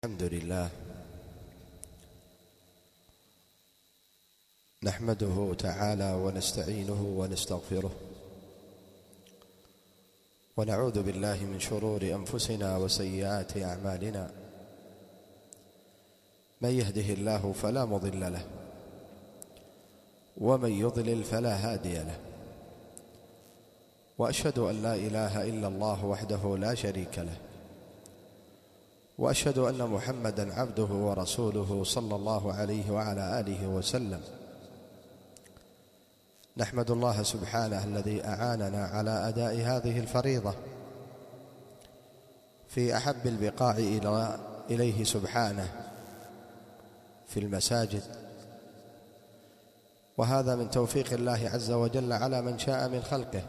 الحمد لله نحمده تعالى ونستعينه ونستغفره ونعوذ بالله من شرور أنفسنا وسيئات أعمالنا. من يهده الله فلا مضل له ومن يضلل فلا هادي له، وأشهد أن لا إله إلا الله وحده لا شريك له، وأشهد أن محمدًا عبده ورسوله صلى الله عليه وعلى آله وسلم. نحمد الله سبحانه الذي أعاننا على أداء هذه الفريضة في أحب البقاع إليه سبحانه في المساجد، وهذا من توفيق الله عز وجل على من شاء من خلقه.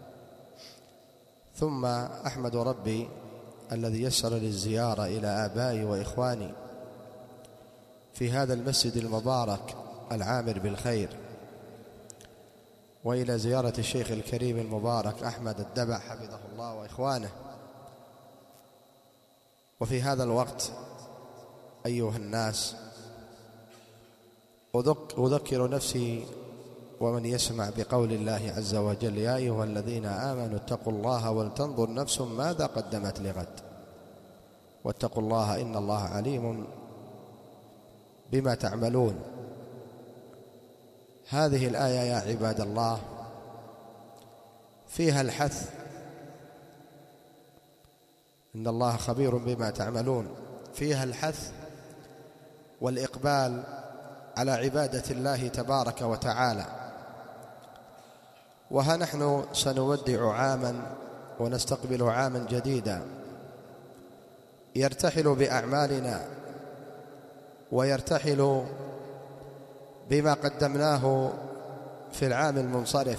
ثم أحمد ربي الذي يسر للزيارة إلى آبائي وإخواني في هذا المسجد المبارك العامر بالخير، وإلى زيارة الشيخ الكريم المبارك أحمد الدبع حفظه الله وإخوانه. وفي هذا الوقت أيها الناس أذكر نفسي ومن يسمع بقول الله عز وجل: يا أيها الذين آمنوا اتقوا الله ولتنظر نفس ماذا قدمت لغد واتقوا الله إن الله عليم بما تعملون. هذه الآية يا عباد الله فيها الحث، إن الله خبير بما تعملون، فيها الحث والإقبال على عبادة الله تبارك وتعالى. وها نحن سنودع عاما ونستقبل عاما جديدا يرتحل بأعمالنا ويرتحل بما قدمناه في العام المنصرف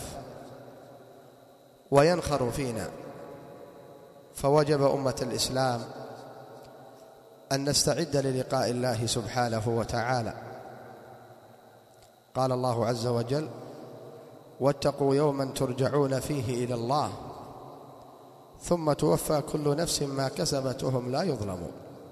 وينخر فينا، فوجب أمة الإسلام أن نستعد للقاء الله سبحانه وتعالى. قال الله عز وجل: واتقوا يوما ترجعون فيه إلى الله ثم توفى كل نفس ما كسبت وهم لا يظلمون.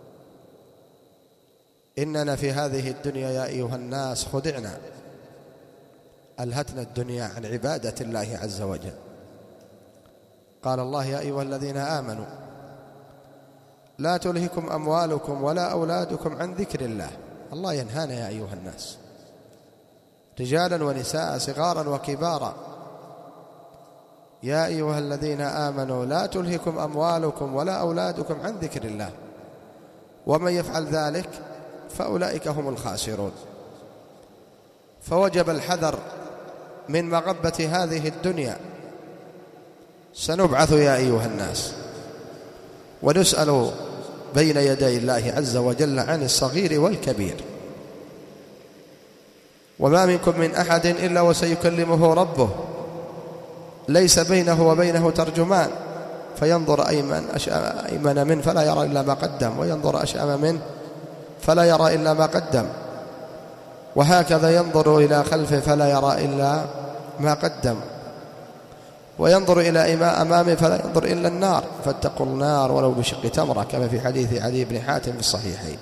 إننا في هذه الدنيا يا أيها الناس خدعنا، ألهتنا الدنيا عن عبادة الله عز وجل. قال الله: يا أيها الذين آمنوا لا تلهكم أموالكم ولا أولادكم عن ذكر الله. الله ينهانا يا أيها الناس، رجالا ونساء، صغارا وكبارا. يا أيها الذين آمنوا لا تلهكم أموالكم ولا أولادكم عن ذكر الله ومن يفعل ذلك فأولئك هم الخاسرون. فوجب الحذر من مغبة هذه الدنيا. سنبعث يا أيها الناس ونسأل بين يدي الله عز وجل عن الصغير والكبير، وما منكم من أحد إلا وسيكلمه ربه ليس بينه وبينه ترجمان، فينظر أيمن منه فلا يرى إلا ما قدم، وينظر أشأم منه فلا يرى إلا ما قدم، وهكذا ينظر إلى خلفه فلا يرى إلا ما قدم، وينظر إلى أمامه فلا ينظر إلا النار. فاتقوا النار ولو بشق تمرة، كما في حديث علي بن حاتم في الصحيحين.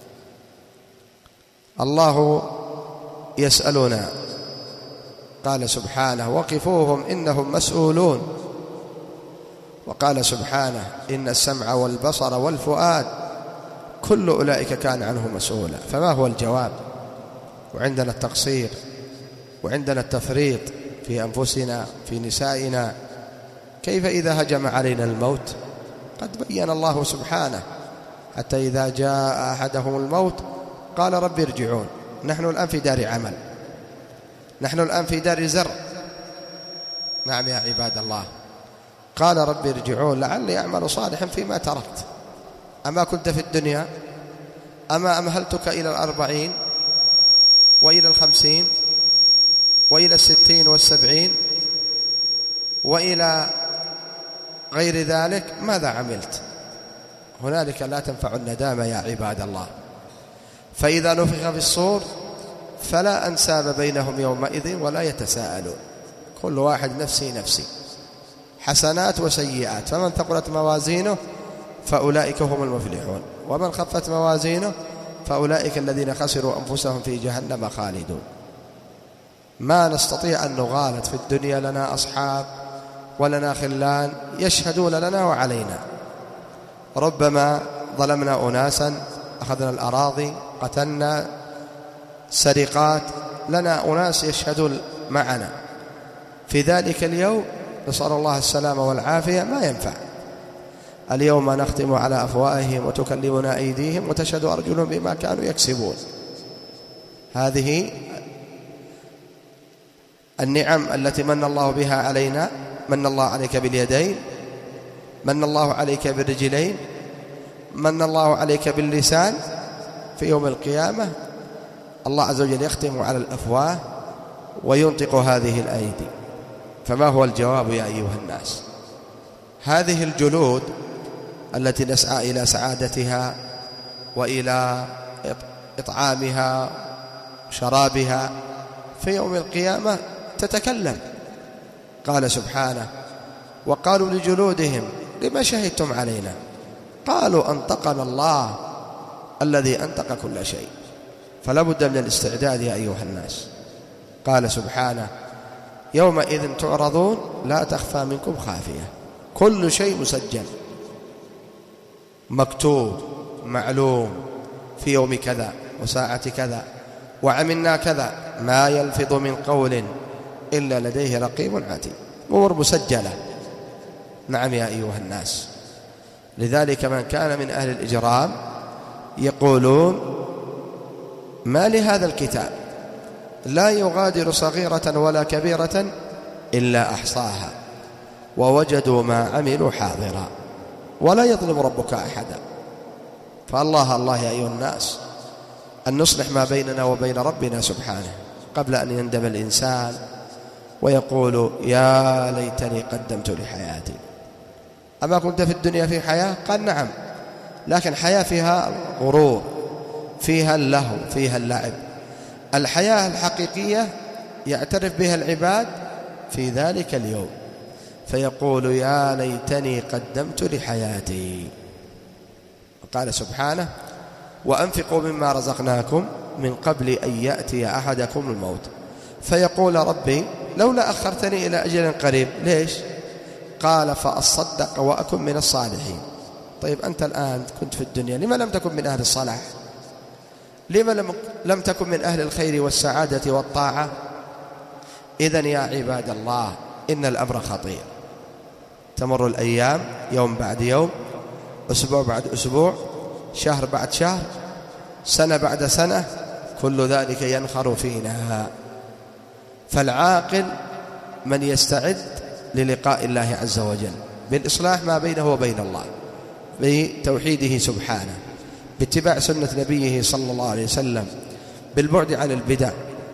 الله يسألنا، قال سبحانه: وقفوهم إنهم مسؤولون. وقال سبحانه: إن السمع والبصر والفؤاد كل أولئك كان عنه مسؤولا. فما هو الجواب؟ وعندنا التقصير وعندنا التفريط في أنفسنا في نسائنا. كيف إذا هجم علينا الموت؟ قد بين الله سبحانه: حتى إذا جاء أحدهم الموت قال رب ارجعون. نحن الآن في دار عمل، نحن الآن في دار زرع. نعم يا عباد الله، قال رب ارجعون لعلي أعمل صالحا فيما تركت. أما كنت في الدنيا؟ أما أمهلتك إلى 40 وإلى 50 وإلى 60 و70 وإلى غير ذلك؟ ماذا عملت؟ هنالك لا تنفع الندامة يا عباد الله. فإذا نفخ في الصور فلا أنساب بينهم يومئذ ولا يتساءلون، كل واحد نفسي نفسي، حسنات وسيئات. فمن ثقلت موازينه فأولئك هم المفلحون. ومن خفت موازينه فأولئك الذين خسروا أنفسهم في جهنم خالدون. ما نستطيع أن نغالط في الدنيا، لنا أصحاب ولنا خلان يشهدون لنا وعلينا. ربما ظلمنا أناسا، أخذنا الأراضي، قتلنا، سرقات، لنا أناس يشهدون معنا في ذلك اليوم، نسأل الله السلامة والعافية، ما ينفع. اليوم نختم على أفواههم وتكلمنا أيديهم وتشهد أرجلهم بما كانوا يكسبون. هذه النعم التي من الله بها علينا. من الله عليك باليدين، من الله عليك بالرجلين، من الله عليك باللسان. في يوم القيامة الله عز وجل يختم على الأفواه وينطق هذه الأيدي. فما هو الجواب يا أيها الناس؟ هذه الجلود التي نسعى إلى سعادتها وإلى إطعامها وشرابها في يوم القيامة تتكلم. قال سبحانه: وقالوا لجلودهم لما شهدتم علينا؟ قالوا أنطقنا الله الذي أنطق كل شيء. فلا بد من الاستعداد يا أيها الناس. قال سبحانه: يومئذ تعرضون لا تخفى منكم خافية. كل شيء مسجل مكتوب معلوم في يوم كذا وساعة كذا وعملنا كذا، ما يلفظ من قول إلا لديه رقيب عتيد. أمور مسجلة. نعم يا أيها الناس. لذلك من كان من أهل الإجرام يقولون: ما لهذا الكتاب لا يغادر صغيرة ولا كبيرة إلا أحصاها ووجدوا ما عملوا حاضرا ولا يظلم ربك أحدا. فالله الله يا أيها الناس أن نصلح ما بيننا وبين ربنا سبحانه قبل أن يندم الإنسان ويقول: يا ليتني قدمت لحياتي. أما كنت في الدنيا في حياة؟ قال: نعم، لكن حياة فيها غرور، فيها اللهو، فيها اللعب. الحياة الحقيقية يعترف بها العباد في ذلك اليوم، فيقول: يا ليتني قدمت لحياتي. وقال سبحانه: وأنفقوا مما رزقناكم من قبل أن يأتي أحدكم الموت فيقول: ربي لولا أخرتني إلى أجل قريب. ليش؟ قال: فأصدق وأكن من الصالحين. طيب أنت الآن كنت في الدنيا، لما لم تكن من أهل الصلاح؟ لما لم تكن من أهل الخير والسعادة والطاعة؟ إذن يا عباد الله إن الأمر خطير. تمر الأيام يوم بعد يوم، أسبوع بعد أسبوع، شهر بعد شهر، سنة بعد سنة، كل ذلك ينخر فينا. فالعاقل من يستعد للقاء الله عز وجل بالإصلاح ما بينه وبين الله، بتوحيده سبحانه، باتباع سنة نبيه صلى الله عليه وسلم، بالبعد عن البدع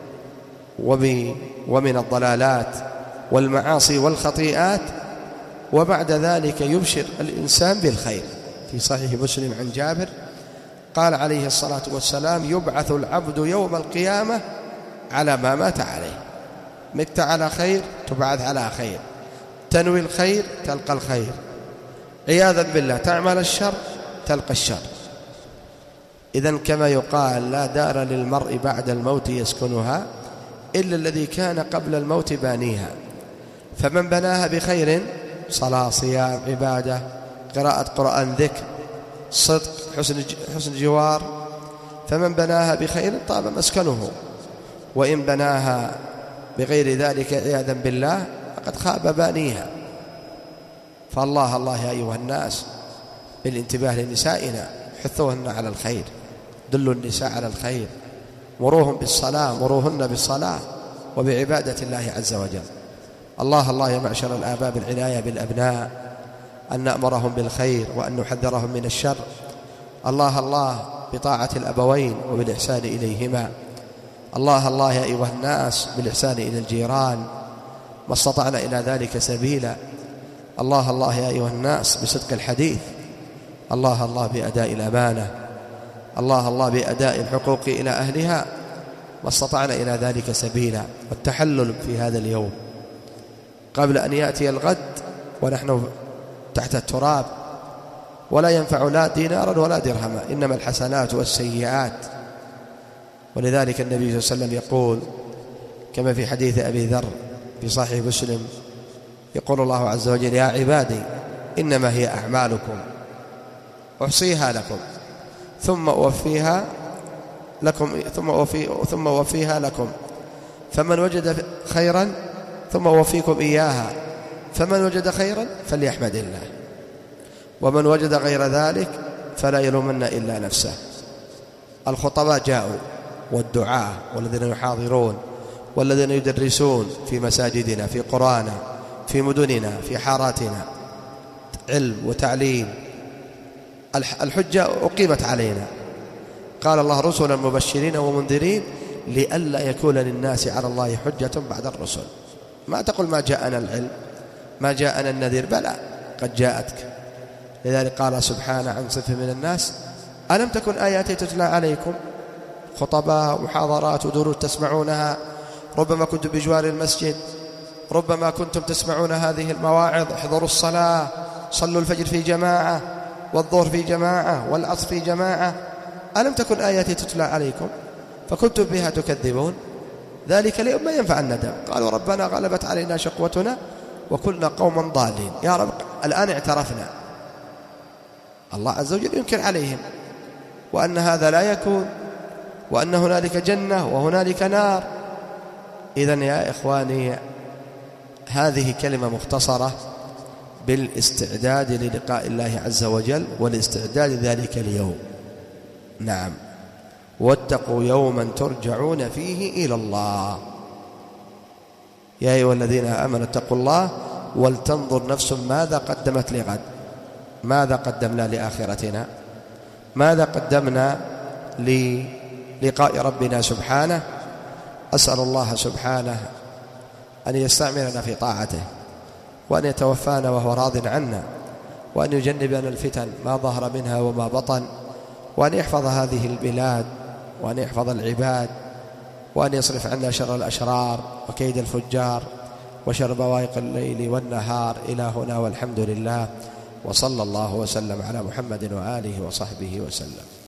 ومن الضلالات والمعاصي والخطيئات. وبعد ذلك يبشر الإنسان بالخير. في صحيح مسلم عن جابر قال عليه الصلاة والسلام: يبعث العبد يوم القيامة على ما مات عليه. مت على خير تبعث على خير، تنوي الخير تلقى الخير، عياذا بالله تعمل الشر تلقى الشر. إذن كما يقال: لا دار للمرء بعد الموت يسكنها إلا الذي كان قبل الموت بانيها. فمن بناها بخير، صلاة، صيام، عبادة، قراءة قرآن، ذكر، صدق، حسن جوار، فمن بناها بخير طاب مسكنه. وإن بناها بغير ذلك عياذا بالله فقد خاب بانيها. فالله الله يا أيها الناس بالانتباه لنسائنا، حثوهن على الخير، دلوا النساء على الخير، مروهم بالصلاة، مروهن بالصلاة وبعبادة الله عز وجل. الله الله يا معشر الآباء بالعناية بالأبناء، أن نأمرهم بالخير وأن نحذرهم من الشر. الله الله بطاعة الأبوين وبالإحسان إليهما. الله الله يا أيها الناس بالإحسان إلى الجيران ما استطعنا إلى ذلك سبيلا. الله الله يا أيها الناس بصدق الحديث. الله الله بأداء الأمانة. الله الله بأداء الحقوق إلى أهلها ما استطعنا إلى ذلك سبيلا. والتحلل في هذا اليوم قبل أن يأتي الغد ونحن تحت التراب ولا ينفع لا دينارا ولا درهما، إنما الحسنات والسيئات. ولذلك النبي صلى الله عليه وسلم يقول كما في حديث أبي ذر في صحيح مسلم، يقول الله عز وجل: يا عبادي إنما هي أعمالكم أحصيها لكم ثم أوفيها لكم فمن وجد خيرا ثم أوفيكم إياها، فمن وجد خيرا فليحمد الله، ومن وجد غير ذلك فلا يلومن إلا نفسه. الخطباء جاءوا والدعاء والذين يحاضرون والذين يدرسون في مساجدنا، في قرانا، في مدننا، في حاراتنا، علم وتعليم. الحجة أقيمت علينا، قال الله: رسلا مبشرين ومنذرين لئلا يكون للناس على الله حجة بعد الرسل. ما تقول ما جاءنا العلم، ما جاءنا النذير، بلى قد جاءتك. لذلك قال سبحانه عن صنف من الناس: ألم تكن آياتي تتلى عليكم؟ خطباء ومحاضرات ودروس تسمعونها، ربما كنتم بجوار المسجد، ربما كنتم تسمعون هذه المواعظ: احضروا الصلاة، صلوا الفجر في جماعة، والظهر في جماعة، والعصر في جماعة. ألم تكن آياتي تتلى عليكم فكنتم بها تكذبون؟ ذلك اليوم ما ينفع الندم. قالوا: ربنا غلبت علينا شقوتنا وكنا قوما ضالين. يا رب الآن اعترفنا. الله عز وجل ينكر عليهم وأن هذا لا يكون، وأن هنالك جنة وهنالك نار. إذن يا إخواني، هذه كلمة مختصرة بالاستعداد للقاء الله عز وجل والاستعداد ذلك اليوم. نعم، واتقوا يوما ترجعون فيه إلى الله. يا أيها الذين آمنوا اتقوا الله ولتنظر نفس ماذا قدمت لغد. ماذا قدمنا لآخرتنا؟ ماذا قدمنا للقاء ربنا سبحانه؟ أسأل الله سبحانه أن يستعملنا في طاعته، وأن يتوفانا وهو راض عنا، وأن يجنبنا الفتن ما ظهر منها وما بطن، وأن يحفظ هذه البلاد، وأن يحفظ العباد، وأن يصرف عنا شر الأشرار وكيد الفجار وشر بوائق الليل والنهار. إلى هنا والحمد لله، وصلى الله وسلم على محمد وآله وصحبه وسلم.